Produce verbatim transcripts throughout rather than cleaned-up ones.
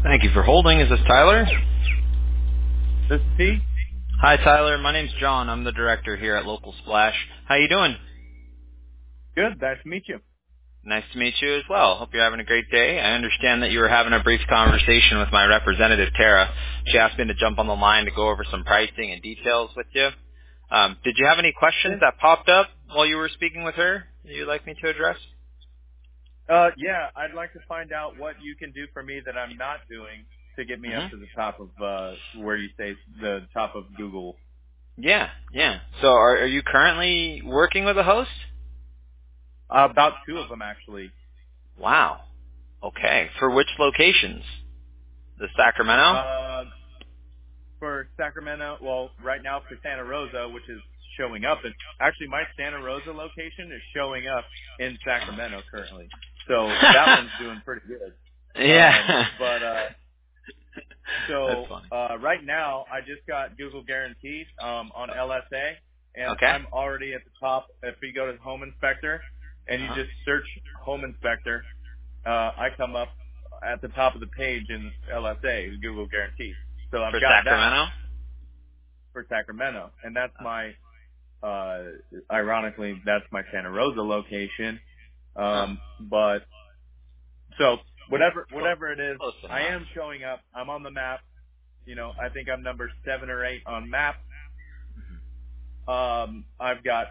Thank you for holding. Is this Tyler? This is T. Hi, Tyler. My name's John. I'm the director here at Local Splash. How you doing? Good. Nice to meet you. Nice to meet you as well. Hope you're having a great day. I understand that you were having a brief conversation with my representative, Tara. She asked me to jump on the line to go over some pricing and details with you. Um, did you have any questions that popped up while you were speaking with her that you'd like me to address? Uh, yeah, I'd like to find out what you can do for me that I'm not doing to get me Mm-hmm. up to the top of, uh, where you say the top of Google. Yeah, yeah. So are, are you currently working with a host? Uh, about two of them, actually. Wow. Okay. For which locations? The Sacramento? Uh, for Sacramento, well, right now for Santa Rosa, which is showing up. And actually, my Santa Rosa location is showing up in Sacramento currently. So that one's doing pretty good. Um, Yeah. but, uh, That's So funny. uh, right now, I just got Google Guaranteed um, on L S A, and Okay. I'm already at the top. If you go to Home Inspector and you Uh-huh. just search Home Inspector, uh, I come up at the top of the page in L S A, Google Guaranteed. So I've For got that Sacramento? for Sacramento, and that's my, uh, ironically, that's my Santa Rosa location. Huh. Um, but so whatever Close, whatever it is, close I enough. am showing up. I'm on the map. You know, I think I'm number seven or eight on map. Um, I've got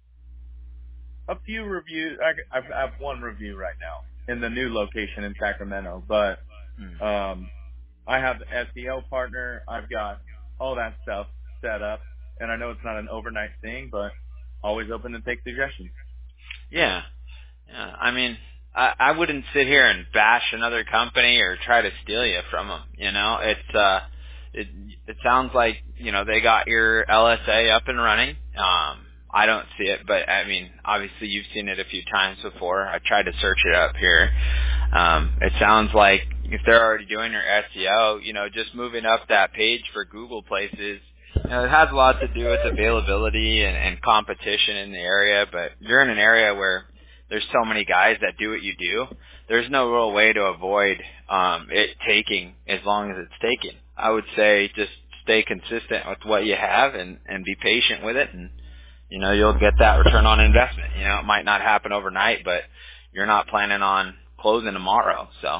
a few reviews. I, I've, I have one review right now in the new location in Sacramento, but Hmm. um, I have the S E O partner. I've got all that stuff set up, and I know it's not an overnight thing, but always open to take suggestions. Yeah. Yeah. I mean, I, I wouldn't sit here and bash another company or try to steal you from them. You know, it's uh, it it sounds like you know they got your L S A up and running. Um, I don't see it, but I mean, obviously you've seen it a few times before. I tried to search it up here. Um, it sounds like if they're already doing your S E O, you know, just moving up that page for Google Places, you know, it has a lot to do with availability and, and competition in the area. But you're in an area where there's so many guys that do what you do. There's no real way to avoid um, it taking as long as it's taking. I would say just stay consistent with what you have and, and be patient with it, and you know you'll get that return on investment. You know, it might not happen overnight, but you're not planning on closing tomorrow, so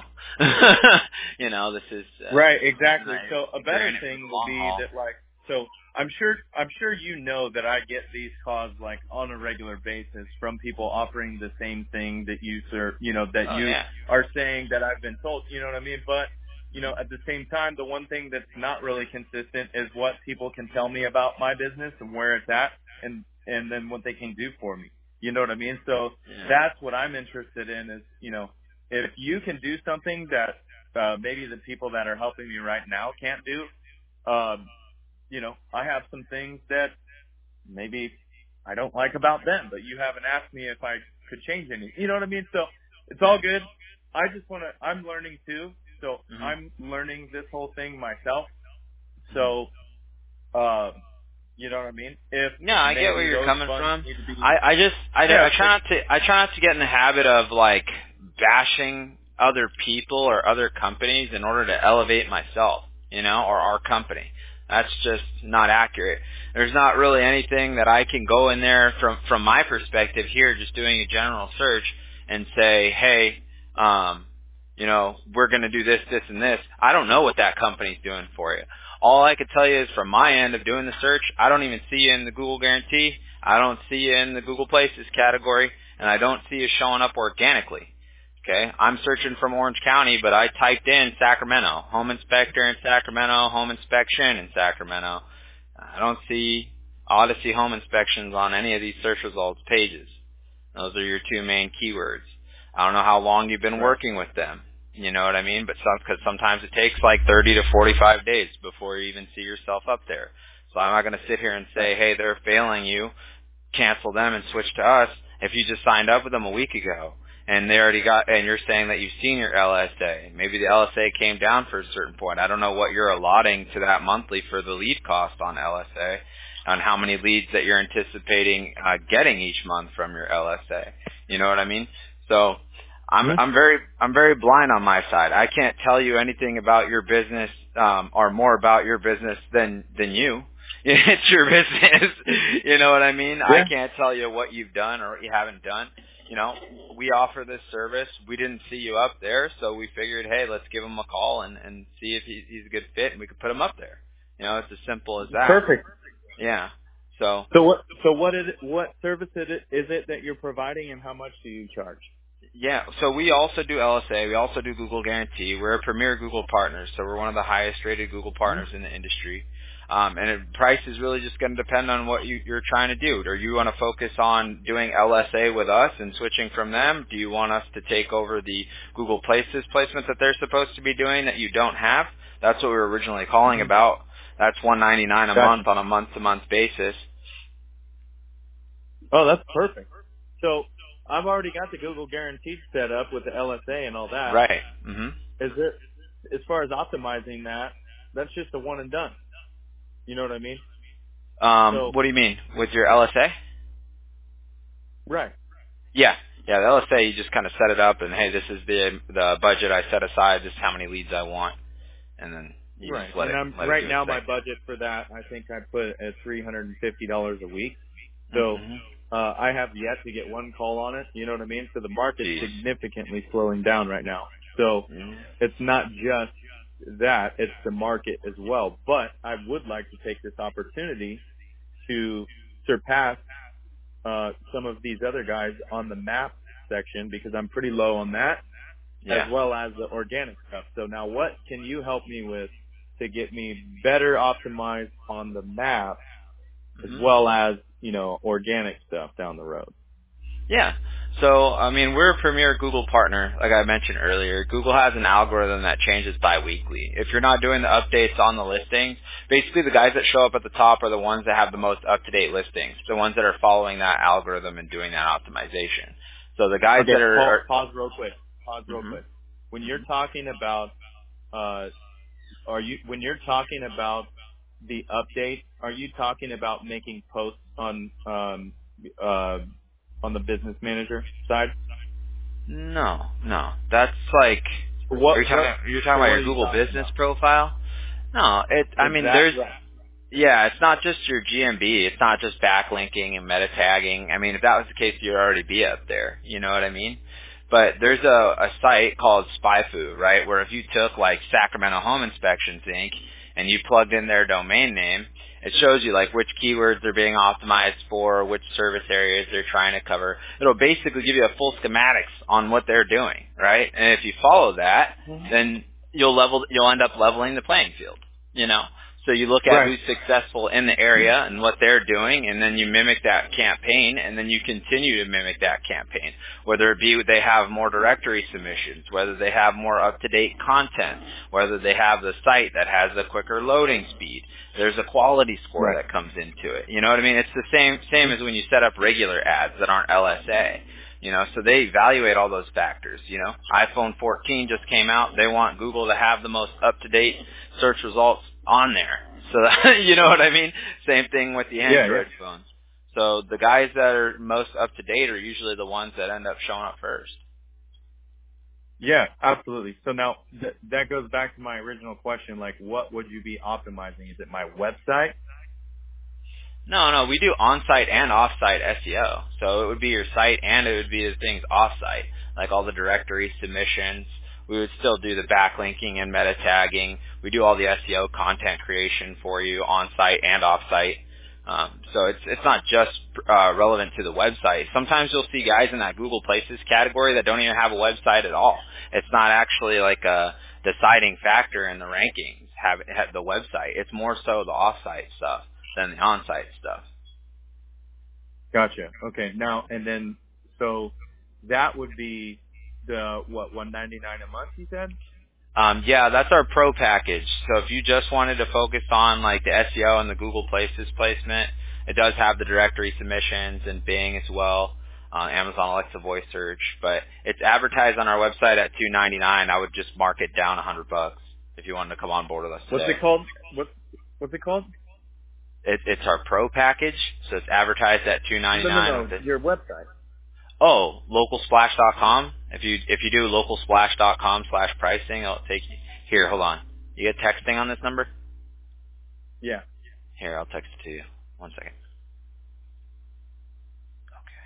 you know this is uh, Right, something exactly. that So a you're better in it for the thing will long be haul. that like so I'm sure I'm sure you know that I get these calls like on a regular basis from people offering the same thing that you sir you know that Oh you yeah. are saying that I've been told, you know what I mean? But you know, at the same time, the one thing that's not really consistent is what people can tell me about my business and where it's at and and then what they can do for me. You know what I mean? So Yeah. that's what I'm interested in is, you know, if you can do something that uh, maybe the people that are helping me right now can't do. Um, you know, I have some things that maybe I don't like about them, but you haven't asked me if I could change any. You know what I mean? So it's all good. I just want to, I'm learning too. So Mhm. I'm learning this whole thing myself. Mhm. So, uh, you know what I mean? If No, I get where maybe you're those coming funds from. need to be, I, I just I, yeah, I so, try not to I try not to get in the habit of like bashing other people or other companies in order to elevate myself, you know, or our company. That's just not accurate. There's not really anything that I can go in there from from my perspective here, just doing a general search and say, hey, um, you know, we're going to do this, this, and this. I don't know what that company's doing for you. All I could tell you is from my end of doing the search, I don't even see you in the Google Guarantee. I don't see you in the Google Places category, and I don't see you showing up organically. Okay, I'm searching from Orange County, but I typed in Sacramento, home inspector in Sacramento, home inspection in Sacramento. I don't see Odyssey home inspections on any of these search results pages. Those are your two main keywords. I don't know how long you've been right. working with them. You know what I mean? But some, because sometimes it takes like thirty to forty-five days before you even see yourself up there. So I'm not going to sit here and Right. say, hey, they're failing you, cancel them and switch to us if you just signed up with them a week ago and they already got, and you're saying that you've seen your L S A. Maybe the L S A came down for a certain point. I don't know what you're allotting to that monthly for the lead cost on L S A, on how many leads that you're anticipating uh, getting each month from your L S A. You know what I mean? So I'm Mm-hmm. I'm very I'm very blind on my side. I can't tell you anything about your business um or more about your business than than you. It's your business. You know what I mean? I Yeah. can't tell you what you've done or what you haven't done. You know, we offer this service. We didn't see you up there, so we figured, hey, let's give him a call and and see if he, he's a good fit, and we could put him up there. You know, it's as simple as that. Perfect. Yeah. So So what? So what is it? What service is it, is it that you're providing, and how much do you charge? yeah, so we also do L S A. We also do Google Guarantee. We're a premier Google partner, so we're one of the highest rated Google partners in the industry. Um, and it, price is really just going to depend on what you, you're trying to do. Do you want to focus on doing L S A with us and switching from them? Do you want us to take over the Google Places placement that they're supposed to be doing that you don't have? That's what we were originally calling Mm-hmm. about. That's one ninety-nine a Gotcha. month on a month-to-month basis. Oh, that's perfect. So I've already got the Google Guaranteed set up with the L S A and all that. Right. hmm Is it, as far as optimizing that, that's just a one and done. You know what I mean? Um, So, what do you mean with your L S A? right. Yeah, yeah. The L S A, you just kind of set it up, and hey, this is the the budget I set aside. This is how many leads I want, and then you Right. just let And it I'm let it right do its now my thing. budget for that, I think I put at three hundred fifty dollars a week. So, Mm-hmm. uh, I have yet to get one call on it. You know what I mean? So the market's Jeez. significantly slowing down right now. So Mm-hmm. it's not just that, it's the market as well. But I would like to take this opportunity to surpass, uh, some of these other guys on the map section because I'm pretty low on that, as Yeah. well as the organic stuff. So now what can you help me with to get me better optimized on the map as Mm-hmm. well as, you know, organic stuff down the road? Yeah. So, I mean, we're a premier Google partner, like I mentioned earlier. Google has an algorithm that changes biweekly. If you're not doing the updates on the listings, basically the guys that show up at the top are the ones that have the most up-to-date listings, the ones that are following that algorithm and doing that optimization. So the guys Okay, that are, pause, are pause real quick. Pause real hmm quick. When you're hmm talking about, uh, are you, when you're talking about the update, are you talking about making posts on, um, uh, on the business manager side? no, no, that's like, are you What, talking, what, you're talking so about what are your you Google talking business about? profile? No, it, I mean, there's, Exactly. Right. yeah, it's not just your G M B. It's not just backlinking and meta tagging. I mean, if that was the case, you'd already be up there. You know what I mean? But there's a, a site called SpyFu, right, where if you took like Sacramento Home Inspections Incorporated and you plugged in their domain name, it shows you like which keywords they're being optimized for, which service areas they're trying to cover. It'll basically give you a full schematics on what they're doing, right? And if you follow that, then you'll level, you'll end up leveling the playing field, you know? So you look at Right. who's successful in the area and what they're doing, and then you mimic that campaign, and then you continue to mimic that campaign. Whether it be they have more directory submissions, whether they have more up-to-date content, whether they have the site that has a quicker loading speed. There's a quality score Right. that comes into it. You know what I mean? It's the same same as when you set up regular ads that aren't L S A. You know, so they evaluate all those factors. You know, iPhone fourteen just came out. They want Google to have the most up-to-date search results on there. So that, you know what I mean? Same thing with the Yeah, yeah. Android phones. So the guys that are most up-to-date are usually the ones that end up showing up first. Yeah, absolutely. So now th- that goes back to my original question, like what would you be optimizing? Is it my website? No, no, we do on-site and off-site S E O. So it would be your site and it would be the things off-site, like all the directory submissions. We would still do the backlinking and meta tagging. We do all the S E O content creation for you on-site and off-site. Um, so it's it's not just uh, relevant to the website. Sometimes you'll see guys in that Google Places category that don't even have a website at all. It's not actually like a deciding factor in the rankings, have, have the website. It's more so the off-site stuff than the on-site stuff. Gotcha. Okay. Now, and then, so that would be the, what, one ninety-nine a month you said? Um, yeah, that's our pro package. So if you just wanted to focus on like the S E O and the Google Places placement, it does have the directory submissions and Bing as well, uh, Amazon Alexa voice search. But it's advertised on our website at two ninety-nine. I would just mark it down a hundred bucks if you wanted to come on board with us What's today. it called? What, what's it called? It, it's our pro package, so it's advertised at two No, no, ninety-nine no. with it. Your website. Oh, local splash dot com. If you if you do local splash dot com slash pricing, it'll take you. Here, hold on. You get texting on this number? Yeah. Here, I'll text it to you. One second. Okay.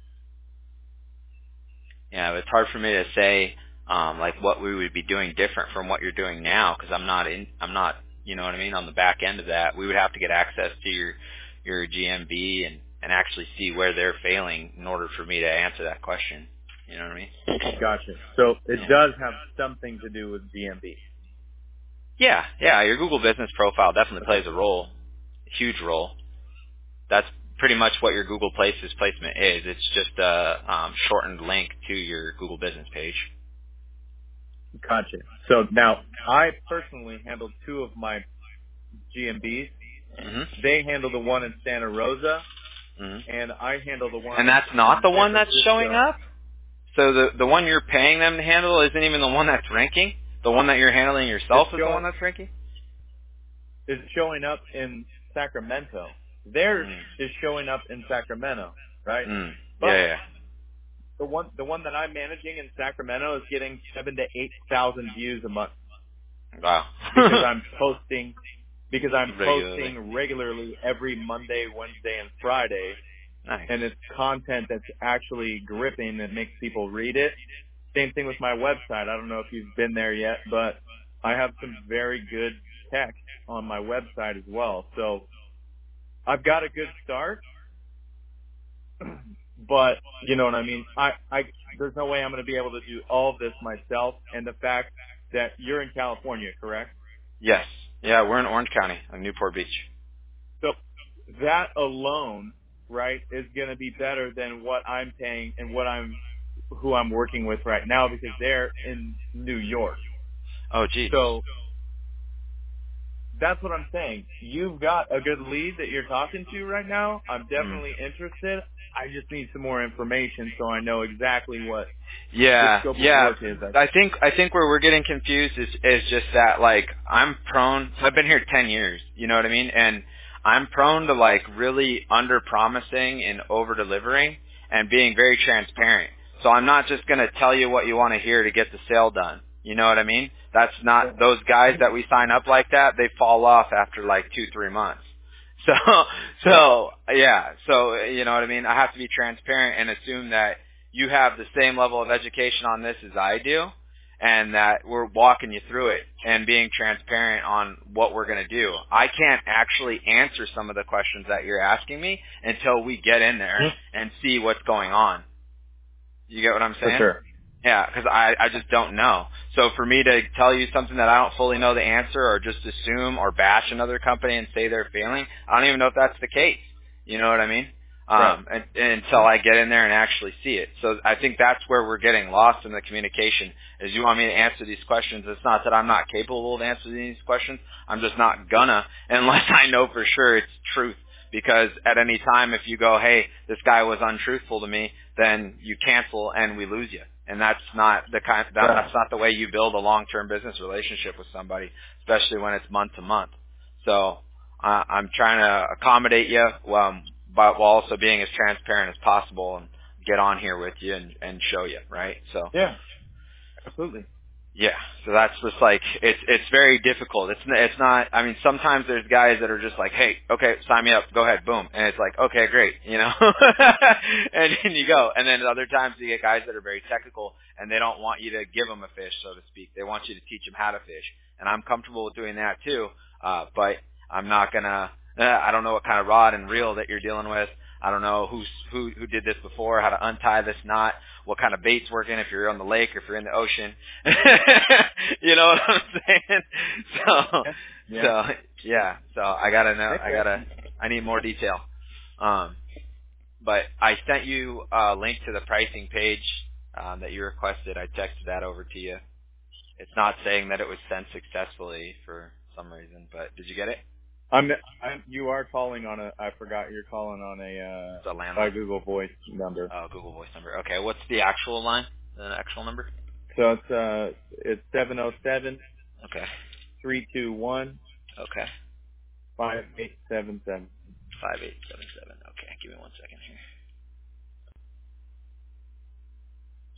Yeah, it's hard for me to say um, like what we would be doing different from what you're doing now because I'm not in. I'm not. You know what I mean? On the back end of that, we would have to get access to your your G M B and and actually see where they're failing in order for me to answer that question. You know what I mean? Gotcha. So it Yeah. does have something to do with G M B. Yeah, yeah. Your Google Business profile definitely plays a role, a huge role. That's pretty much what your Google Places placement is. It's just a um, shortened link to your Google Business page. Gotcha. So now I personally handle two of my G M Bs. Mm-hmm. They handle the one in Santa Rosa, Mm-hmm. and I handle the one And that's in not the San one that's showing Francisco. up? So the the one you're paying them to handle isn't even the one that's ranking? The one that you're handling yourself It's is the showing, one that's ranking? it's showing up in Sacramento. Theirs Mm. is showing up in Sacramento, right? Mm. But Yeah, yeah. the one the one that I'm managing in Sacramento is getting seven to eight thousand views a month Wow. because I'm posting because I'm Regularly. posting regularly every Monday, Wednesday, and Friday, Nice. and it's content that's actually gripping that makes people read it. Same thing with my website. I don't know if you've been there yet, but I have some very good text on my website as well. So I've got a good start, but you know what I mean? I, I, there's no way I'm going to be able to do all of this myself. And the fact that you're in California, correct? Yes. Yeah, we're in Orange County, on Newport Beach. So that alone, right, is going to be better than what I'm paying and what I'm, who I'm working with right now because they're in New York. Oh, geez. So that's what I'm saying. You've got a good lead that you're talking to right now. I'm Mm. definitely interested. I just need some more information so I know exactly what the Yeah, scope of yeah. work is. I think I think where we're getting confused is is just that like I'm prone. I've been here ten years. You know what I mean? And I'm prone to like really under promising and over delivering and being very transparent. So I'm not just going to tell you what you want to hear to get the sale done. You know what I mean? That's not those guys that we sign up like that. They fall off after like two three months. So so yeah. So you know what I mean? I have to be transparent and assume that you have the same level of education on this as I do, and that we're walking you through it and being transparent on what we're going to do. I can't actually answer some of the questions that you're asking me until we get in there and see what's going on. You get what I'm For saying? sure. Yeah, because I, I just don't know. So for me to tell you something that I don't fully know the answer or just assume or bash another company and say they're failing, I don't even know if that's the case. You know what I mean? Right. Um, and, and until I get in there and actually see it. So I think that's where we're getting lost in the communication is you want me to answer these questions. It's not that I'm not capable of answering these questions. I'm just not gonna unless I know for sure it's truth. Because at any time if you go, hey, this guy was untruthful to me, then you cancel and we lose you. And that's not the kind that, that's not the way you build a long-term business relationship with somebody, especially when it's month to month. So uh, I'm trying to accommodate you, um, but while also being as transparent as possible and get on here with you and, and show you, right? So Yeah, absolutely. yeah, so that's just like it's it's very difficult. It's it's not. I mean, sometimes there's guys that are just like, hey, okay, sign me up, go ahead, boom, and it's like, okay, great, you know, and then you go. And then other times you get guys that are very technical and they don't want you to give them a fish, so to speak. They want you to teach them how to fish, and I'm comfortable with doing that too. Uh, but I'm not gonna. Uh, I don't know what kind of rod and reel that you're dealing with. I don't know who's, who who did this before, how to untie this knot, what kind of bait's working, if you're on the lake or if you're in the ocean. You know what I'm saying? So, Yeah. so yeah. So I gotta know. I Okay. gotta. I need more detail. Um, but I sent you a link to the pricing page um, that you requested. I texted that over to you. It's not saying that it was sent successfully for some reason, but did you get it? I'm, I'm. You are calling on a. I forgot you're calling on a It's a uh, a landline. Google Voice number. Oh, Google Voice number. Okay, what's the actual line? The actual number? So it's uh it's seven zero seven Okay. three two one Okay. five eight seven seven. Five eight seven seven. Okay, give me one second here.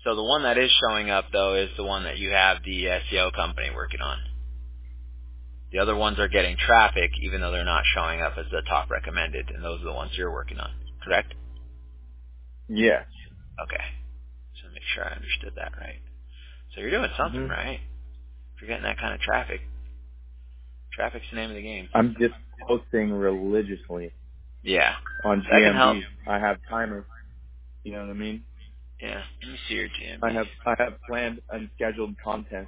So the one that is showing up, though, is the one that you have the S E O company working on. The other ones are getting traffic, even though they're not showing up as the top recommended, and those are the ones you're working on, correct? Yes. Okay. So make sure I understood that right. So you're doing something Mm-hmm. right. If you're getting that kind of traffic, traffic's the name of the game. I'm just posting religiously. Yeah. On That can G M help. B. I have timers. You know what I mean? Yeah. Let me see your G M B. I have I have planned and scheduled content.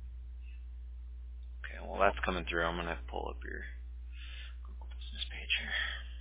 Okay, well that's coming through. I'm gonna pull up your Google Business page here.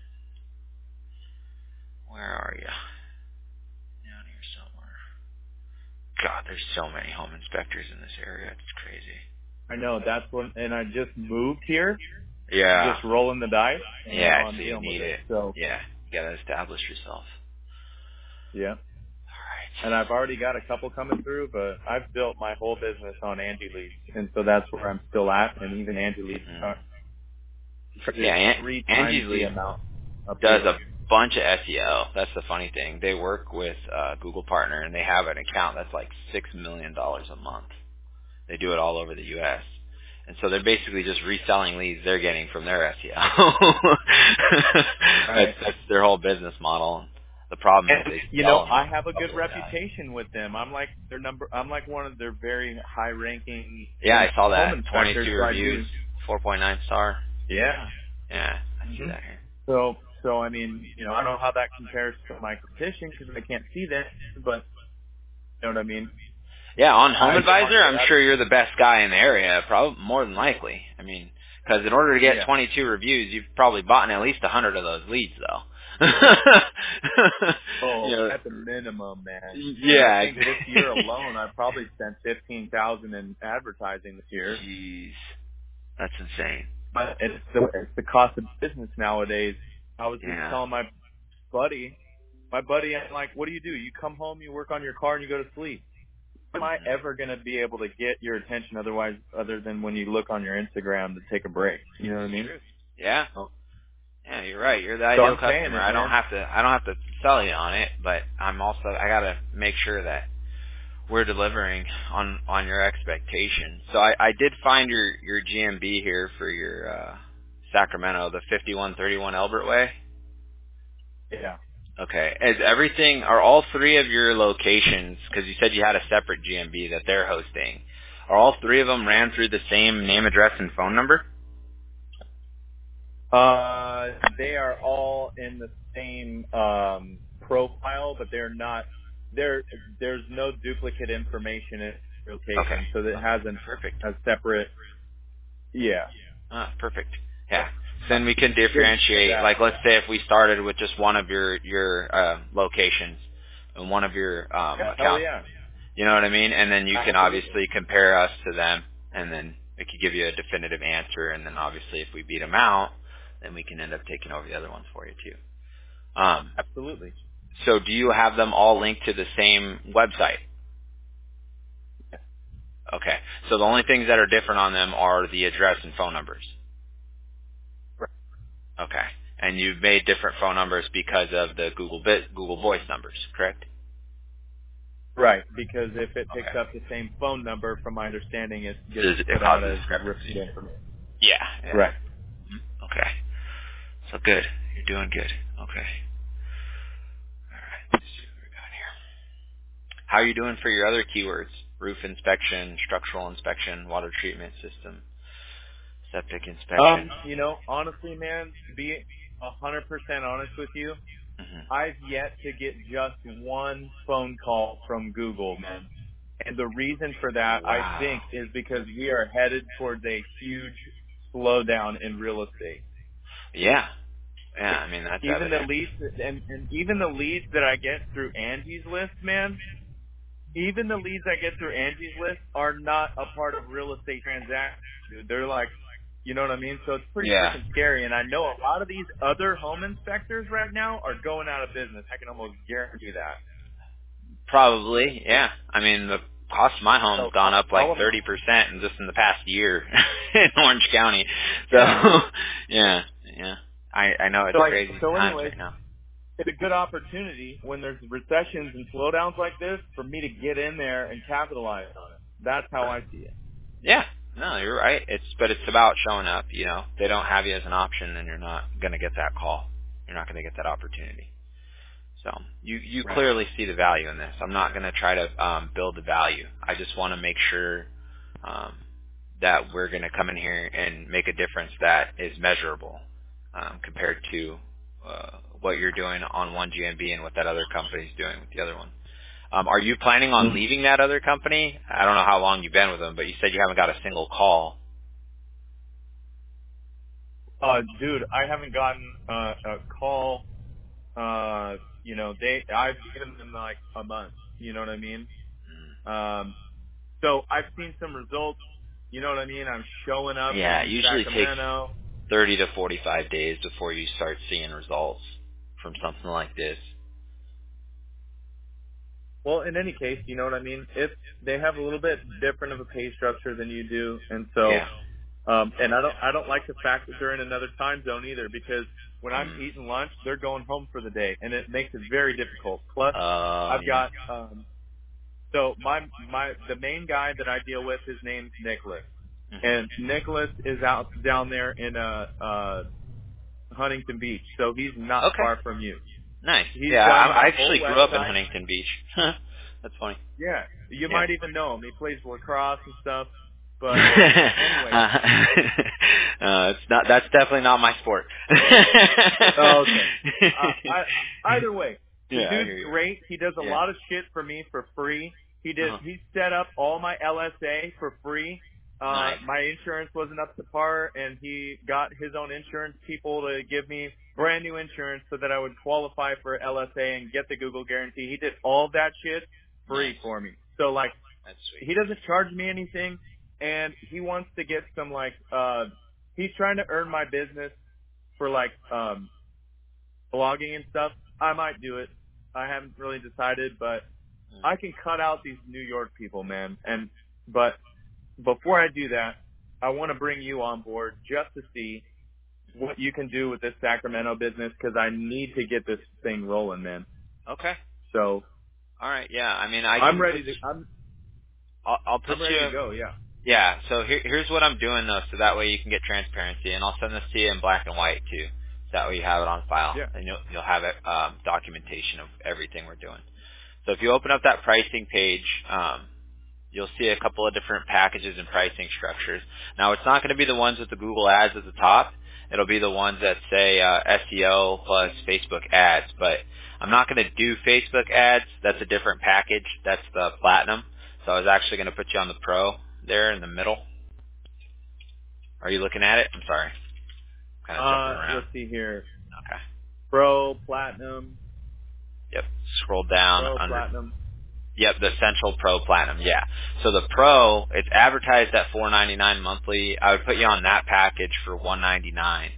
Where are you? Down here somewhere. God, there's so many home inspectors in this area. It's crazy. I know that's when, and I just moved here. Yeah. Just rolling the dice. And Yeah, now I'm so you dealing need with it. it. So Yeah, you gotta establish yourself. yeah. All right. And I've already got a couple coming through, but I've built my whole business on Angie Leads, and so that's where I'm still at. And even Angie Leads Mm-hmm. are Yeah, An- three Angie's times the Lead amount. Up does here. a bunch of S E O. That's the funny thing. They work with uh, Google Partner, and they have an account that's like six million dollars a month. They do it all over the U S And so they're basically just reselling leads they're getting from their S E O. Right. that's, that's their whole business model. The problem is And they you know, sell them I have a good double the value. reputation with them. I'm like their number. I'm like one of their very high-ranking Yeah, I saw home that. inspectors. twenty-two So I reviews, do. four point nine star. Yeah. Yeah, I see hmm that here. So, so I mean, you know, I don't know how that compares to my competition because I can't see that, but you know what I mean. Yeah, on Home I Advisor, I'm market sure you're the best guy in the area, probably more than likely. I mean, because in order to get yeah. twenty-two reviews, you've probably bought in at least one hundred of those leads, though. Oh, you know, at the minimum, man. And I yeah. think this year alone, I probably spent fifteen thousand in advertising this year. Jeez, that's insane. But it's the it's the cost of business nowadays. I was just Yeah. telling my buddy, my buddy, I'm like, what do you do? You come home, you work on your car, and you go to sleep. Am I ever going to be able to get your attention otherwise, other than when you look on your Instagram to take a break? You know what I mean? Yeah. Yeah, you're right. You're the So ideal I'm saying customer. it, I don't man. have to. I don't have to sell you on it, but I'm also. I gotta make sure that we're delivering on on your expectations. So I, I did find your your G M B here for your uh, Sacramento, the fifty-one thirty-one Elbert Way. Yeah. Okay. Is everything? Are all three of your locations? Because you said you had a separate G M B that they're hosting. Are all three of them ran through the same name, address, and phone number? Uh, they are all in the same um, profile, but they're not. There, there's no duplicate information in the Okay. location, so that it has an, Perfect. a separate. Yeah. Ah, perfect. Yeah. Then we can Good. differentiate. Yeah. Like, let's say if we started with just one of your your uh, locations and one of your um, Yeah, hell accounts. yeah. You know what I mean? And then you can Absolutely. obviously compare us to them, and then it could give you a definitive answer. And then obviously, if we beat them out, then we can end up taking over the other ones for you too. Um, Absolutely. so, do you have them all linked to the same website? Okay. So the only things that are different on them are the address and phone numbers. Right. Okay. And you've made different phone numbers because of the Google Bit, Google Voice numbers, correct? Right, because if it picks Okay. up the same phone number, from my understanding, it gets Does it put cause out a as discrepancy? repeat information. Yeah. yeah. Right. Okay. So good. You're doing good. Okay. All right. Let's see what we got here. How are you doing for your other keywords? Roof inspection, structural inspection, water treatment system, septic inspection. Um, you know, honestly, man, to be a hundred percent honest with you, Mm-hmm. I've yet to get just one phone call from Google, man. And the reason for that, I Wow. think, is because we are headed towards a huge slowdown in real estate. Yeah. Yeah, I mean, that's Even the evident. leads, and, and even the leads that I get through Angie's List, man, even the leads I get through Angie's List are not a part of real estate transactions, dude. They're like, you know what I mean? So it's pretty Yeah. freaking scary. And I know a lot of these other home inspectors right now are going out of business. I can almost guarantee that. Probably, yeah. I mean, the cost of my home's So gone up like I'll, thirty percent in just in the past year in Orange County. So, yeah. yeah, yeah. I I know it's So, like, crazy so times anyways, right now. it's a good opportunity when there's recessions and slowdowns like this for me to get in there and capitalize on it. That's how I see it. Yeah. No, you're right. It's but it's about showing up. You know, they don't have you as an option, and you're not going to get that call. You're not going to get that opportunity. So you you Right. clearly see the value in this. I'm not going to try to um, build the value. I just want to make sure um, that we're going to come in here and make a difference that is measurable um, compared to uh, what you're doing on one G M B and what that other company is doing with the other one. Um, are you planning on leaving that other company? I don't know how long you've been with them, but you said you haven't got a single call. Uh, dude, I haven't gotten uh, a call. Uh, you know, they I've given them like a month. You know what I mean? Um, so I've seen some results. You know what I mean? I'm showing up Yeah, it in usually takes Sacramento. thirty to forty-five days before you start seeing results from something like this. Well, in any case, you know what I mean? If they have a little bit different of a pay structure than you do, and so, Yeah. um, and I don't, I don't like the fact that they're in another time zone either, because when I'm Mm. eating lunch, they're going home for the day, and it makes it very difficult. Plus, Uh, I've yeah. got, um, so my, my, the main guy that I deal with, his name's Nicholas, Mhm. and Nicholas is out down there in uh, uh, Huntington Beach, so he's not Okay. far from you. Nice. He's Yeah, done I, I my whole actually grew up in website. Huntington Beach. That's funny. Yeah, you Yeah. might even know him. He plays lacrosse and stuff. But anyway, uh, uh, it's not. That's definitely not my sport. oh, okay. Uh, I, either way, the Yeah, I dude's hear you. great. He does a Yeah. lot of shit for me for free. He did. Uh-huh. He set up all my L S A for free. Uh, Nice. my insurance wasn't up to par, and he got his own insurance people to give me brand new insurance so that I would qualify for L S A and get the Google guarantee. He did all that shit free Nice. for me. So like, That's sweet. he doesn't charge me anything, and he wants to get some like, uh, he's trying to earn my business for like, um, blogging and stuff. I might do it. I haven't really decided, but Mm. I can cut out these New York people, man. And, but before I do that, I want to bring you on board just to see what you can do with this Sacramento business, because I need to get this thing rolling, man. Okay. So All right. Yeah. I mean, I I'm can ready put. to, I'm, I'll, I'll put I'm ready you. to go. Yeah. Yeah. So here, here's what I'm doing though, so that way you can get transparency, and I'll send this to you in black and white too. So that way you have it on file, Yeah. and you'll you'll have it um, documentation of everything we're doing. So if you open up that pricing page, um, you'll see a couple of different packages and pricing structures. Now, it's not going to be the ones with the Google ads at the top. It'll be the ones that say uh, S E O plus Facebook ads. But I'm not going to do Facebook ads. That's a different package. That's the Platinum. So I was actually going to put you on the Pro there in the middle. Are you looking at it? I'm sorry. Kind of jumping Uh, around. let's see here. Okay. Pro, Platinum, Yep. Scroll down Pro, under. Platinum. Yep, the Central Pro Platinum, yeah. So the Pro, it's advertised at four ninety-nine monthly. I would put you on that package for one ninety-nine.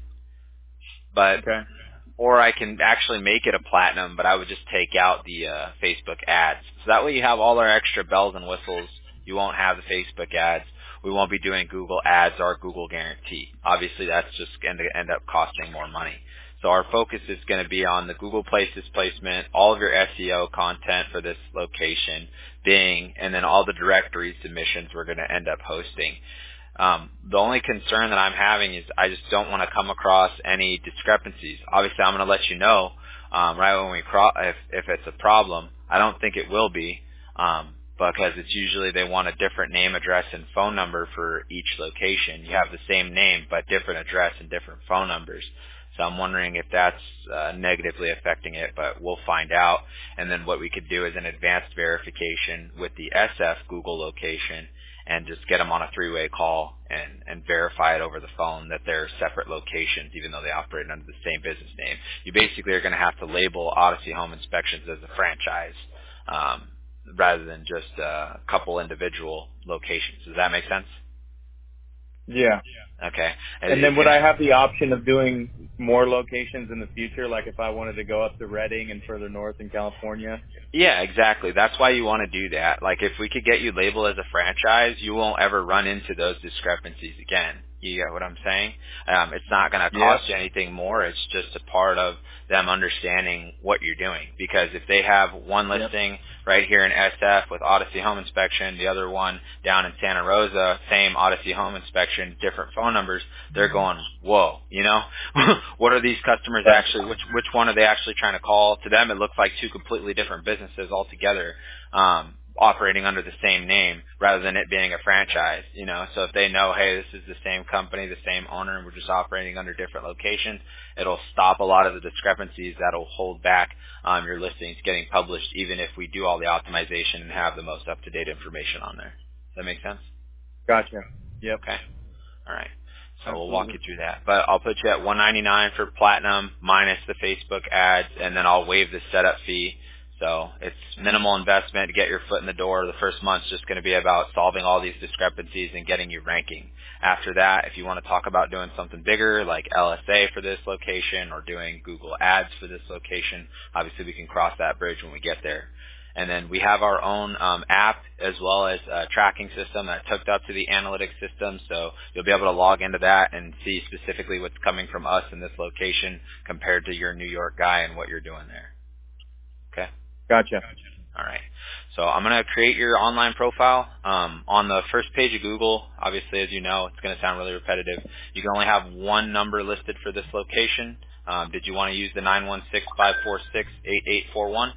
But Okay. or I can actually make it a Platinum, but I would just take out the uh, Facebook ads. So that way you have all our extra bells and whistles. You won't have the Facebook ads. We won't be doing Google ads or Google guarantee. Obviously, that's just going to end up costing more money. So our focus is going to be on the Google Places placement, all of your S E O content for this location, Bing, and then all the directory submissions we're going to end up hosting. Um, the only concern that I'm having is I just don't want to come across any discrepancies. Obviously, I'm going to let you know um, right when we cro- if if it's a problem. I don't think it will be um, because it's usually they want a different name, address, and phone number for each location. You have the same name but different address and different phone numbers. So I'm wondering if that's uh, negatively affecting it, but we'll find out. And then what we could do is an advanced verification with the S F Google location and just get them on a three-way call and, and verify it over the phone that they're separate locations, even though they operate under the same business name. You basically are going to have to label Odyssey Home Inspections as a franchise um, rather than just a couple individual locations. Does that make sense? Yeah. Okay. And then It's would gonna, I have the option of doing more locations in the future, like if I wanted to go up to Redding and further north in California? yeah, exactly. That's why you want to do that. Like if we could get you labeled as a franchise, you won't ever run into those discrepancies again. You get what I'm saying? Um, it's not going to Yeah. cost you anything more. It's just a part of them understanding what you're doing. Because if they have one Yep. listing right here in S F with Odyssey Home Inspection, the other one down in Santa Rosa, same Odyssey Home Inspection, different phone numbers, they're going, whoa, you know? What are these customers Right. actually, which which one are they actually trying to call? To them, it looks like two completely different businesses altogether. Um, operating under the same name rather than it being a franchise, you know. So if they know, hey, this is the same company, the same owner, and we're just operating under different locations, it'll stop a lot of the discrepancies that'll hold back um, your listings getting published, even if we do all the optimization and have the most up-to-date information on there. Does that make sense? Gotcha. Yep. Okay. All right. So Absolutely. we'll walk you through that. But I'll put you at one ninety-nine for platinum minus the Facebook ads, and then I'll waive the setup fee. So it's minimal investment to get your foot in the door. The first month's just going to be about solving all these discrepancies and getting you ranking. After that, if you want to talk about doing something bigger like L S A for this location or doing Google Ads for this location, obviously we can cross that bridge when we get there. And then we have our own um, app as well as a tracking system that's hooked up to the analytics system. So you'll be able to log into that and see specifically what's coming from us in this location compared to your New York guy and what you're doing there. Okay? Gotcha. All right. So I'm going to create your online profile. Um, on the first page of Google, obviously, as you know, it's going to sound really repetitive. You can only have one number listed for this location. Um, did you want to use the nine one six, five four six, eight eight four one?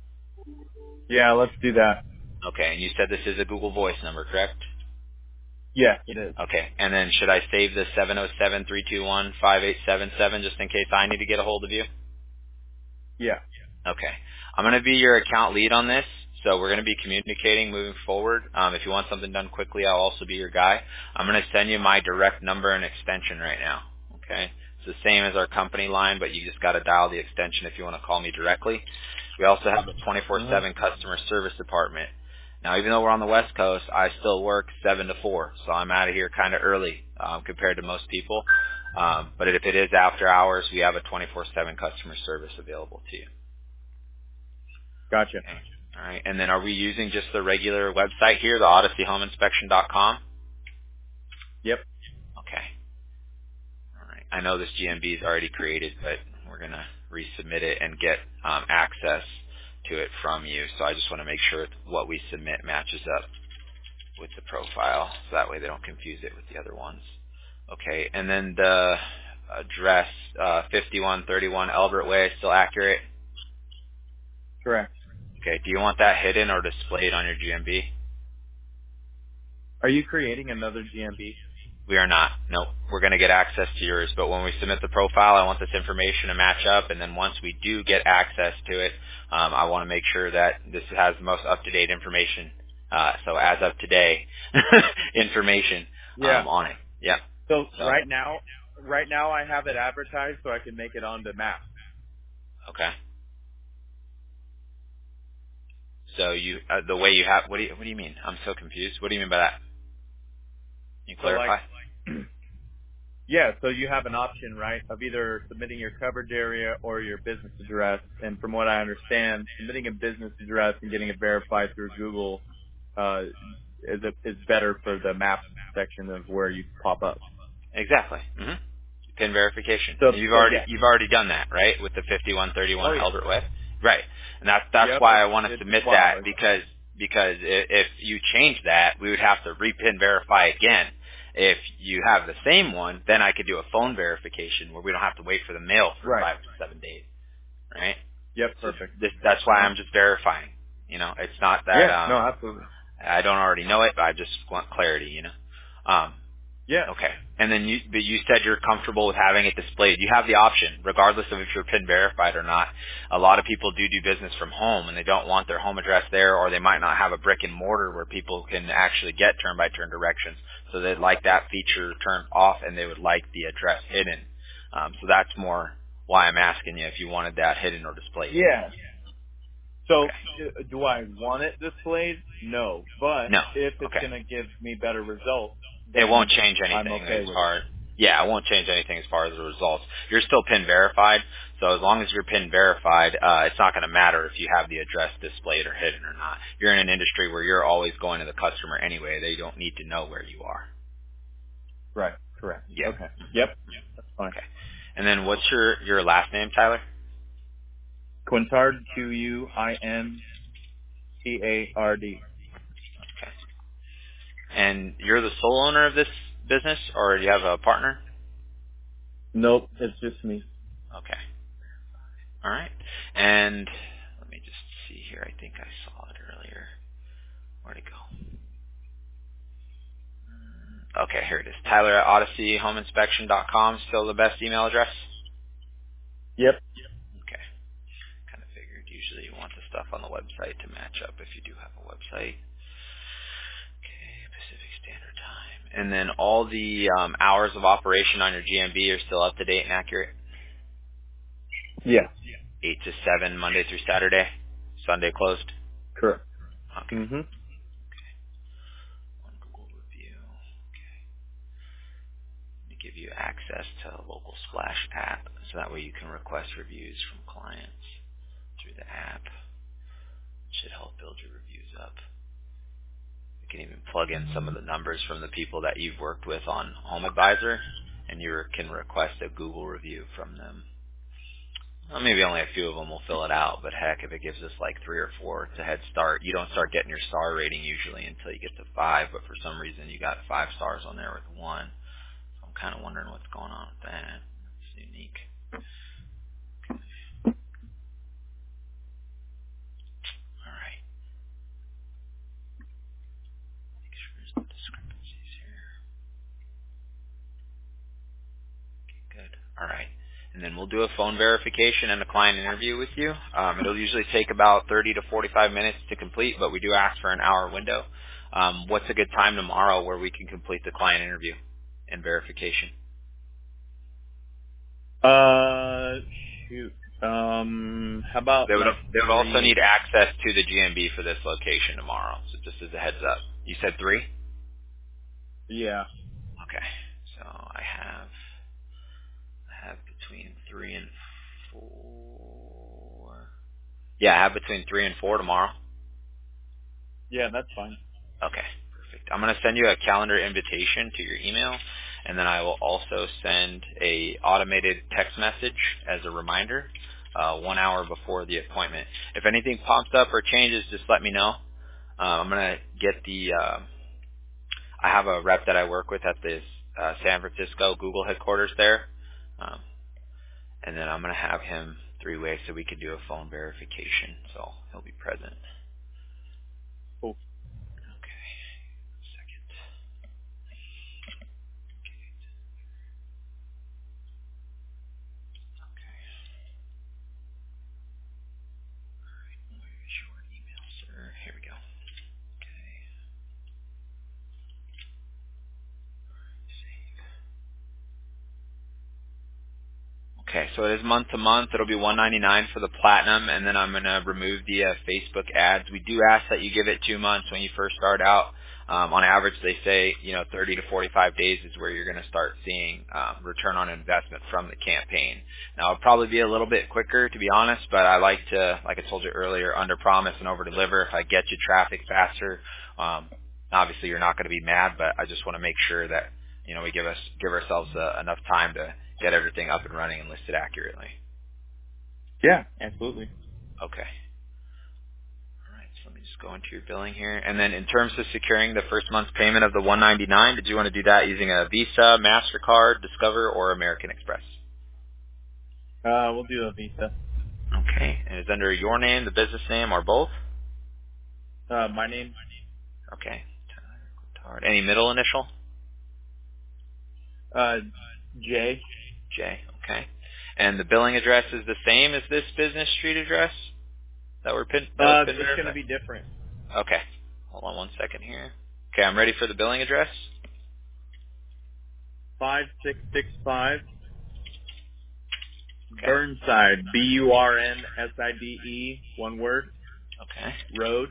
Yeah, let's do that. Okay, and you said this is a Google Voice number, correct? Yes, it is. Okay, and then should I save the seven oh seven, three two one, five eight seven seven just in case I need to get a hold of you? Yeah. Okay. I'm going to be your account lead on this, so we're going to be communicating moving forward. Um, if you want something done quickly, I'll also be your guy. I'm going to send you my direct number and extension right now. Okay? It's the same as our company line, but you just got to dial the extension if you want to call me directly. We also have a twenty-four seven customer service department. Now, even though we're on the West Coast, I still work seven to four, so I'm out of here kind of early um, compared to most people. Um, but if it is after hours, we have a twenty-four seven customer service available to you. Gotcha. Okay. All right. And then are we using just the regular website here, the odyssey home inspection dot com? Yep. Okay. All right. I know this G M B is already created, but we're going to resubmit it and get um, access to it from you. So I just want to make sure what we submit matches up with the profile, so that way they don't confuse it with the other ones. Okay. And then the address, uh, fifty-one thirty-one Albert Way, is still accurate? Correct. Okay. Do you want that hidden or displayed on your G M B? Are you creating another G M B? We are not. Nope. We're going to get access to yours, but when we submit the profile, I want this information to match up, and then once we do get access to it, um, I want to make sure that this has the most up-to-date information. Uh, so as of today, information Yeah. um, on it. Yeah. So, So- right now, right now I have it advertised so I can make it onto Maps. Okay. So you, uh, the way you have, what do you, what do you mean? I'm so confused. What do you mean by that? Can you So, clarify? like, yeah, so you have an option, right, of either submitting your coverage area or your business address. And from what I understand, submitting a business address and getting it verified through Google uh, is a, is better for the map section of where you pop up. Exactly. hmm Pin verification. So, And you've so, already yeah. you've already done that, right? With the fifty-one thirty-one Oh, yeah. Albert Way. Right. And that's that's Yep, why I it's- want to it's submit wild. that because because i- if you change that, we would have to repin verify again. If you have the same one, then I could do a phone verification where we don't have to wait for the mail for Right. five to seven days. Right? Yep, So perfect. this, that's why I'm just verifying. You know, it's not that Yeah, um, no, absolutely. I don't already know it, but I just want clarity. You know. Um, Yeah. Okay. And then you, but you said you're comfortable with having it displayed. You have the option, regardless of if you're PIN verified or not. A lot of people do do business from home, and they don't want their home address there, or they might not have a brick and mortar where people can actually get turn-by-turn directions. So they'd like that feature turned off, and they would like the address hidden. Um, so that's more why I'm asking you if you wanted that hidden or displayed. Yeah. So, Okay. uh, do I want it displayed? No. But No. if it's Okay. going to give me better results, It then won't change I'm anything okay as with far it. yeah, it won't change anything as far as the results. You're still PIN verified, so as long as you're PIN verified, uh, it's not going to matter if you have the address displayed or hidden or not. You're in an industry where you're always going to the customer anyway. They don't need to know where you are. Right. Correct. Yeah. Okay. Yep. That's fine. Okay. And then what's your your last name, Tyler? Quintard, Q U I N T A R D. Okay. And you're the sole owner of this business, or do you have a partner? Nope, it's just me. Okay. All right. And let me just see here. I think I saw it earlier. Where'd it go? Okay, here it is. Tyler at odyssey home inspection dot com. Still the best email address? Yep. Okay. Kind of figured usually you want the stuff on the website to match up if you do have a website. Okay, Pacific Standard Time. And then all the um, hours of operation on your G M B are still up to date and accurate? Yeah. eight to seven, Monday through Saturday? Sunday closed? Correct. Okay. Mhm. One Google review. Okay. To give you access to a local Splash app, so that way you can request reviews from clients through the app. It should help build your reviews up. You can even plug in some of the numbers from the people that you've worked with on HomeAdvisor, and you can request a Google review from them. Well, maybe only a few of them will fill it out, but heck, if it gives us like three or four, it's a head start. You don't start getting your star rating usually until you get to five, but for some reason you got five stars on there with one. So I'm kind of wondering what's going on with that. It's unique. All right. Make sure there's no discrepancies here. Good. All right. And then we'll do a phone verification and a client interview with you. Um, it'll usually take about thirty to forty-five minutes to complete, but we do ask for an hour window. Um, what's a good time tomorrow where we can complete the client interview and verification? Uh, shoot. Um, how about They would like they would also three? need access to the G M B for this location tomorrow. So just as a heads up. You said three? Yeah. Okay. So I have I have between three and four. Yeah, I have between three and four tomorrow. Yeah, that's fine. Okay, perfect. I'm going to send you a calendar invitation to your email, and then I will also send a automated text message as a reminder uh, one hour before the appointment. If anything pops up or changes, just let me know. Uh, I'm going to get the uh, I have a rep that I work with at this uh, San Francisco Google headquarters there, um, and then I'm going to have him three ways so we can do a phone verification, so he'll be present. Cool. Okay, second. Okay. Where's your email, sir? Here we go. Okay. Save. Okay, so it is month to month. It'll be one ninety-nine for the platinum, and then I'm going to remove the uh, Facebook ads. We do ask that you give it two months when you first start out. Um, on average, they say you know thirty to forty-five days is where you're going to start seeing um, return on investment from the campaign. Now, it'll probably be a little bit quicker, to be honest, but I like to, like I told you earlier, under promise and over deliver. If I get you traffic faster, um, obviously you're not going to be mad, but I just want to make sure that you know we give us give ourselves uh, enough time to get everything up and running and listed accurately. Yeah, absolutely. Okay. All right. So let me just go into your billing here. And then in terms of securing the first month's payment of the one ninety-nine, did you want to do that using a Visa, MasterCard, Discover, or American Express? Uh, we'll do a Visa. Okay. And is it under your name, the business name, or both? Uh, my name, Okay. Tyler Quintard. Any middle initial? uh, J. J. Okay. And the billing address is the same as this business street address that we're pin that was Uh, pin it's going to verified? be different. Okay. Hold on one second here. Okay, I'm ready for the billing address. five six six five Okay. Burnside, B U R N S I D E, one word, Okay. Road,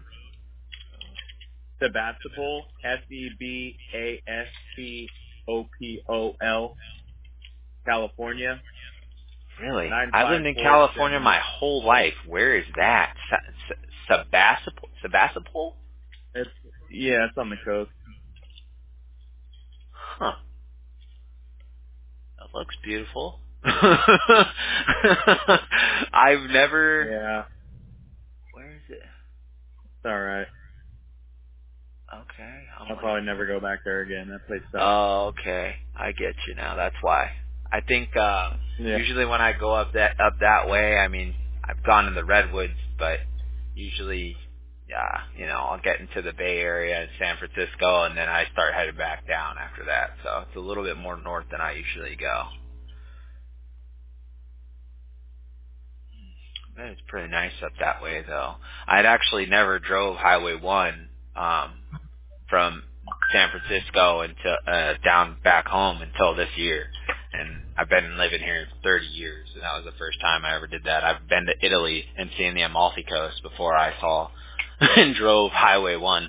Sebastopol, S E B A S T O P O L, California, Really? nine I five lived in four California seven. my whole life. Where is that? Sa- Sa- Sebastopol? Sebastopol? It's, yeah, it's on the coast. Huh. looks beautiful. I've never. Yeah. Where is it? It's all right. Okay. I'm I'll like, probably never go back there again. That place sucks. oh, okay. I get you now. That's why. I think uh Yeah. usually when I go up that up that way, I mean, I've gone in the redwoods, but usually, yeah, you know, I'll get into the Bay Area in San Francisco, and then I start heading back down after that. So it's a little bit more north than I usually go. But it's pretty nice up that way, though. I'd actually never drove Highway one um, from San Francisco until uh, down back home until this year, and I've been living here thirty years, and that was the first time I ever did that. I've been to Italy and seen the Amalfi Coast before I saw and drove Highway one,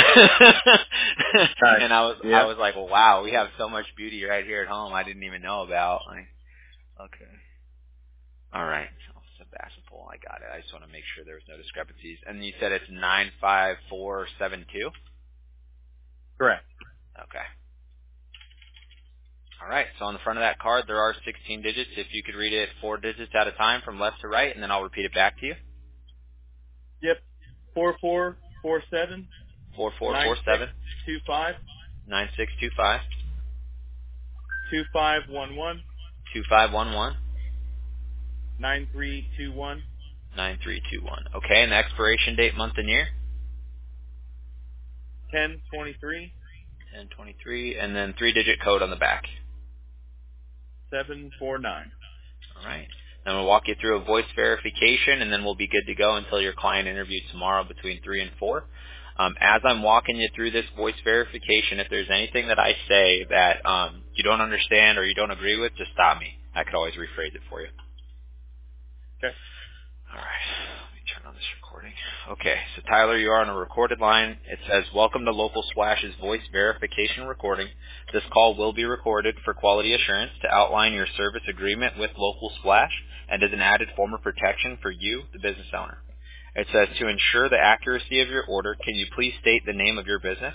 and I was Yep. I was like, well, wow, we have so much beauty right here at home I didn't even know about. Like, okay. All right. So Sebastopol, I got it. I just want to make sure there's no discrepancies. And you said it's nine five four seven two? Correct. Okay. All right. So on the front of that card, there are sixteen digits. If you could read it four digits at a time from left to right, and then I'll repeat it back to you. Yep. Four four four seven. Four four four seven Two five. nine six two five Two five one one. two five one one Nine three two one. nine three two one. Okay. And the expiration date, month, and year. Ten twenty three. ten twenty-three, and then three-digit code on the back. Seven four nine. All right. Then we'll walk you through a voice verification, and then we'll be good to go until your client interview tomorrow between three and four. Um, as I'm walking you through this voice verification, if there's anything that I say that um, you don't understand or you don't agree with, just stop me. I could always rephrase it for you. Okay. All right. Let me turn on this recording. Okay. So, Tyler, you are on a recorded line. It says, welcome to Local Splash's voice verification recording. This call will be recorded for quality assurance to outline your service agreement with Local Splash and as an added form of protection for you, the business owner. It says, to ensure the accuracy of your order, can you please state the name of your business?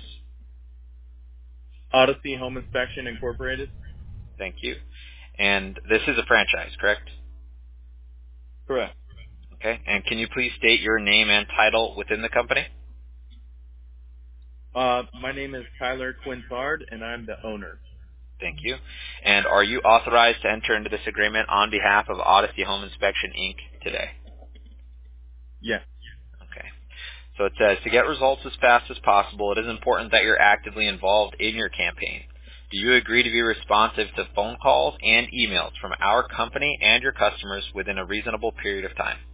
Odyssey Home Inspection Incorporated. Thank you. And this is a franchise, correct? Correct. Okay. And can you please state your name and title within the company? Uh, my name is Tyler Quintard, and I'm the owner. Thank you. And are you authorized to enter into this agreement on behalf of Odyssey Home Inspection, Incorporated today? Yes. Okay. So it says, to get results as fast as possible, it is important that you're actively involved in your campaign. Do you agree to be responsive to phone calls and emails from our company and your customers within a reasonable period of time?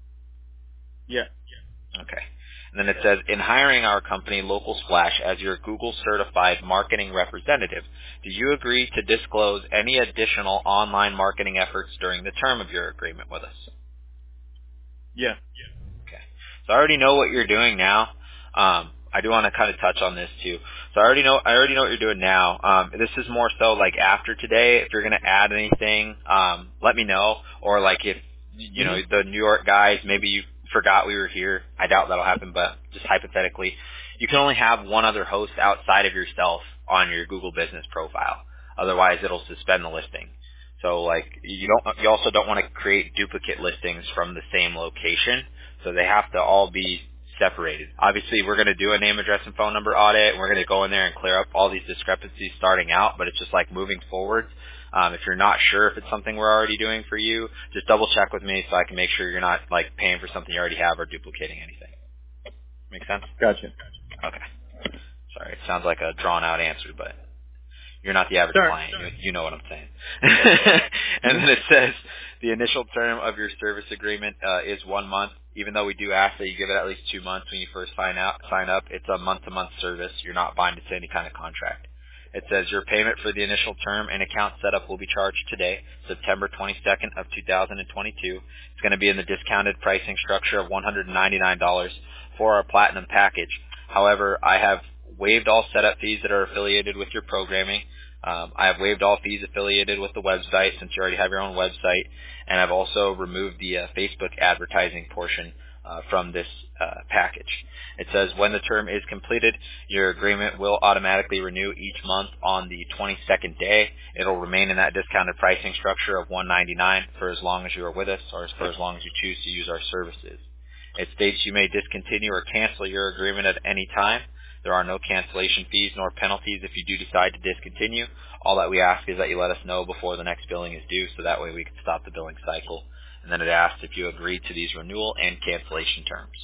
Yes. Okay. And then it says, in hiring our company, Local Splash, as your Google certified marketing representative, do you agree to disclose any additional online marketing efforts during the term of your agreement with us? Yes. Okay. So I already know what you're doing now. Um, I do want to kind of touch on this too. So I already know I already know what you're doing now. Um, this is more so like after today. If you're going to add anything, um, let me know. Or like if you know Mm-hmm. the New York guys, maybe you forgot we were here. I doubt that'll happen, but just hypothetically, you can only have one other host outside of yourself on your Google Business profile. Otherwise, it'll suspend the listing. So like you don't you also don't want to create duplicate listings from the same location. So they have to all be separated. Obviously, we're going to do a name, address, and phone number audit, and we're going to go in there and clear up all these discrepancies starting out, but it's just like moving forward. Um, if you're not sure if it's something we're already doing for you, just double check with me so I can make sure you're not like paying for something you already have or duplicating anything. Make sense? Gotcha. Okay. Sorry, it sounds like a drawn out answer, but you're not the average Sure. client. You, you know what I'm saying. And then it says the initial term of your service agreement uh, is one month. Even though we do ask that you give it at least two months when you first sign out, sign up, it's a month-to-month service. You're not binded to any kind of contract. It says your payment for the initial term and account setup will be charged today, September twenty-second of two thousand twenty-two. It's going to be in the discounted pricing structure of one hundred ninety-nine dollars for our platinum package. However, I have waived all setup fees that are affiliated with your programming. Um, I have waived all fees affiliated with the website since you already have your own website, and I've also removed the uh, Facebook advertising portion uh, from this uh, package. It says when the term is completed, your agreement will automatically renew each month on the twenty-second day. It'll remain in that discounted pricing structure of one hundred ninety-nine dollars for as long as you are with us or for as long as you choose to use our services. It states you may discontinue or cancel your agreement at any time. There are no cancellation fees nor penalties if you do decide to discontinue. All that we ask is that you let us know before the next billing is due, so that way we can stop the billing cycle. And then it asks if you agree to these renewal and cancellation terms.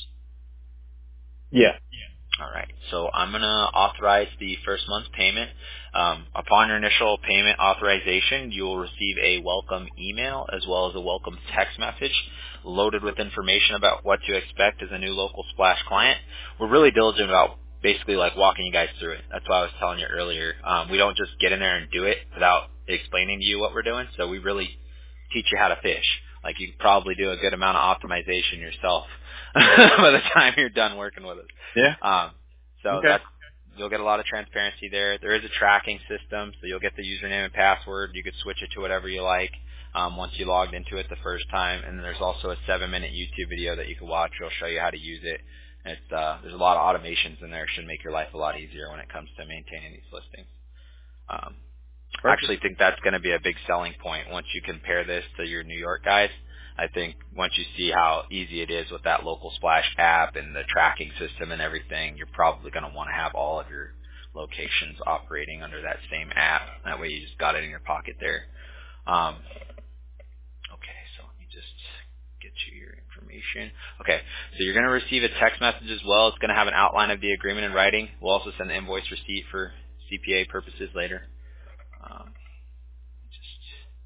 Yeah. All right. So I'm going to authorize the first month's payment. Um, upon your initial payment authorization, you will receive a welcome email as well as a welcome text message loaded with information about what to expect as a new local Splash client. We're really diligent about basically like walking you guys through it. That's why I was telling you earlier. Um, we don't just get in there and do it without explaining to you what we're doing. So we really teach you how to fish. Like you could probably do a good amount of optimization yourself by the time you're done working with us. Yeah. Um, so Okay. that's, you'll get a lot of transparency there. There is a tracking system, so you'll get the username and password. You could switch it to whatever you like um, once you logged into it the first time. And then there's also a seven-minute YouTube video that you can watch. It'll show you how to use it. It's, uh, there's a lot of automations in there. It should make your life a lot easier when it comes to maintaining these listings. Um, I actually think that's going to be a big selling point once you compare this to your New York guys. I think once you see how easy it is with that local Splash app and the tracking system and everything, you're probably going to want to have all of your locations operating under that same app. That way you just got it in your pocket there. Um, okay, so let me just get you your information. Okay, so you're going to receive a text message as well. It's going to have an outline of the agreement in writing. We'll also send the invoice receipt for C P A purposes later. Um, just,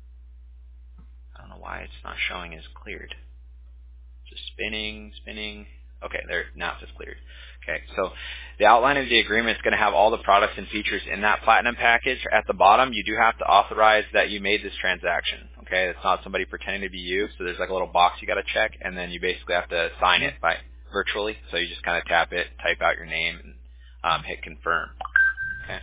I don't know why it's not showing as cleared. Just spinning, spinning. Okay, there, now it says cleared. Okay, so the outline of the agreement is going to have all the products and features in that platinum package. At the bottom, you do have to authorize that you made this transaction. Okay, it's not somebody pretending to be you. So there's like a little box you got to check, and then you basically have to sign it by virtually. So you just kind of tap it, type out your name, and um, hit confirm. Okay.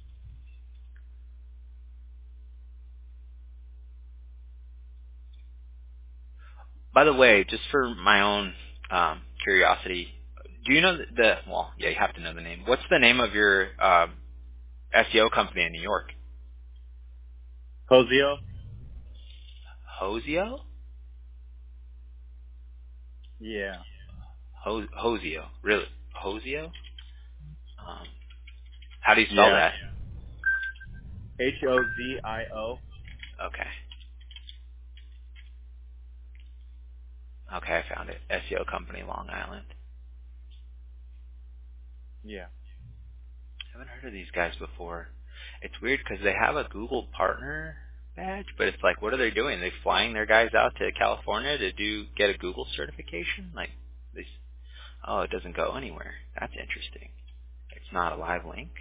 By the way, just for my own um, curiosity, do you know the, the, well, yeah, you have to know the name. What's the name of your um, S E O company in New York? Hosio? Hosio? Yeah. Ho- Hosio. Really? Hosio? Um, how do you spell Yeah. that? H O Z I O. Okay. Okay, I found it. S E O company, Long Island. Yeah. I haven't heard of these guys before. It's weird because they have a Google partner badge, but it's like, what are they doing? Are they flying their guys out to California to do get a Google certification? Like, they, oh, it doesn't go anywhere. That's interesting. It's not a live link.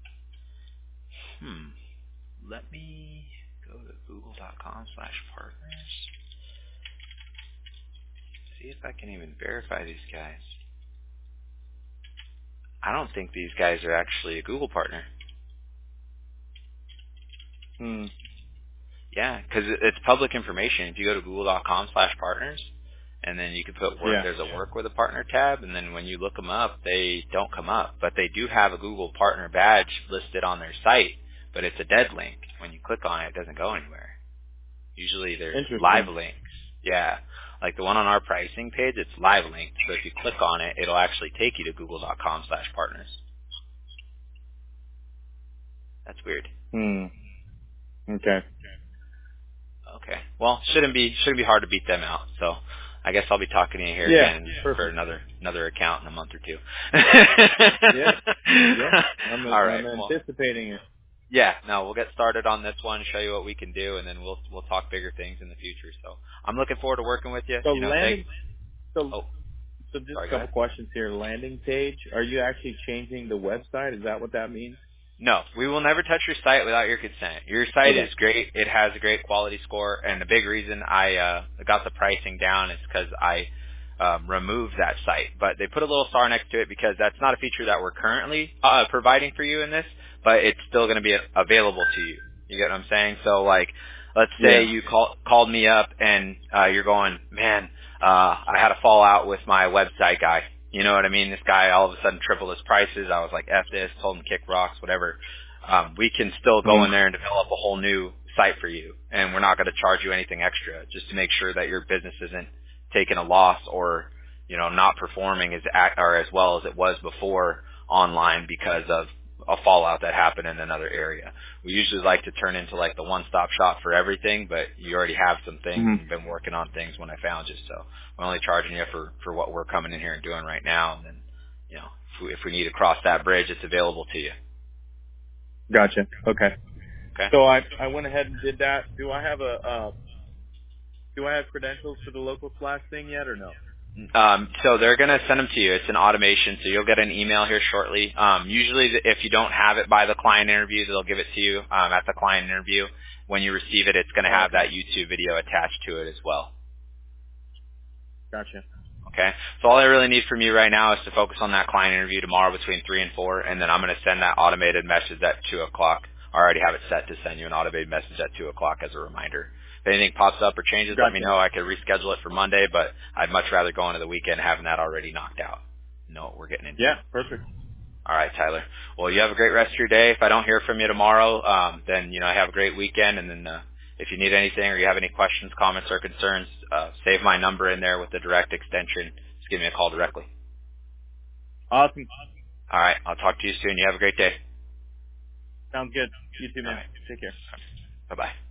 Hmm. Let me go to google.com slash partners. See if I can even verify these guys. I don't think these guys are actually a Google partner. Hmm. Yeah, because it's public information. If you go to google.com slash partners, and then you can put work, Yeah. there's a work with a partner tab, and then when you look them up, they don't come up. But they do have a Google partner badge listed on their site, but it's a dead link. When you click on it, it doesn't go anywhere. Usually they're Interesting. live links. Yeah. Like the one on our pricing page, it's live linked. So if you click on it, it'll actually take you to google.com slash partners. That's weird. Hmm. Okay. Okay. Well, shouldn't be shouldn't be hard to beat them out. So I guess I'll be talking to you here Yeah. again Perfect. for another another account in a month or two. Yeah. Yeah. I'm, All right. I'm Well, anticipating it. yeah. No, we'll get started on this one, show you what we can do, and then we'll we'll talk bigger things in the future. So I'm looking forward to working with you. So you know, landing. take, So. oh, So just sorry, a go couple ahead. questions here. Landing page. Are you actually changing the website? Is that what that means? No, we will never touch your site without your consent. Your site Okay. is great. It has a great quality score, and the big reason I uh, got the pricing down is because I um, removed that site. But they put a little star next to it because that's not a feature that we're currently uh, providing for you in this, but it's still going to be available to you. You get what I'm saying? So, like, let's say Yeah. you call, called me up and uh, you're going, man, uh, I had a fallout with my website guy. You know what I mean? This guy all of a sudden tripled his prices. I was like, F this, told him kick rocks, whatever. Um, we can still go Mm. in there and develop a whole new site for you, and we're not going to charge you anything extra, just to make sure that your business isn't taking a loss or, you know, not performing as ac- or as well as it was before online because of a fallout that happened in another area. We usually like to turn into like the one-stop shop for everything, but you already have some things Mm-hmm. and been working on things when I found you, so we're only charging you for for what we're coming in here and doing right now, and then, you know, if we, if we need to cross that bridge, it's available to you. Gotcha. Okay. Okay. So I I went ahead and did that. Do I have a uh, do I have credentials for the local slash thing yet or no? Um, so they're going to send them to you. It's an automation, so you'll get an email here shortly. Um, usually, the, if you don't have it by the client interview, they'll give it to you um, at the client interview. When you receive it, it's going to Oh, have okay. that YouTube video attached to it as well. Gotcha. Okay? So all I really need from you right now is to focus on that client interview tomorrow between three and four, and then I'm going to send that automated message at two o'clock. I already have it set to send you an automated message at two o'clock as a reminder. If anything pops up or changes, let me Gotcha. know. I could reschedule it for Monday, but I'd much rather go into the weekend having that already knocked out. Know what we're getting into. Yeah. Perfect. All right, Tyler. Well, you have a great rest of your day. If I don't hear from you tomorrow, um, then, you know, have a great weekend. And then uh, if you need anything or you have any questions, comments, or concerns, uh, save my number in there with the direct extension. Just give me a call directly. Awesome. All right. I'll talk to you soon. You have a great day. Sounds good. You too, All man. right. Take care. Bye-bye.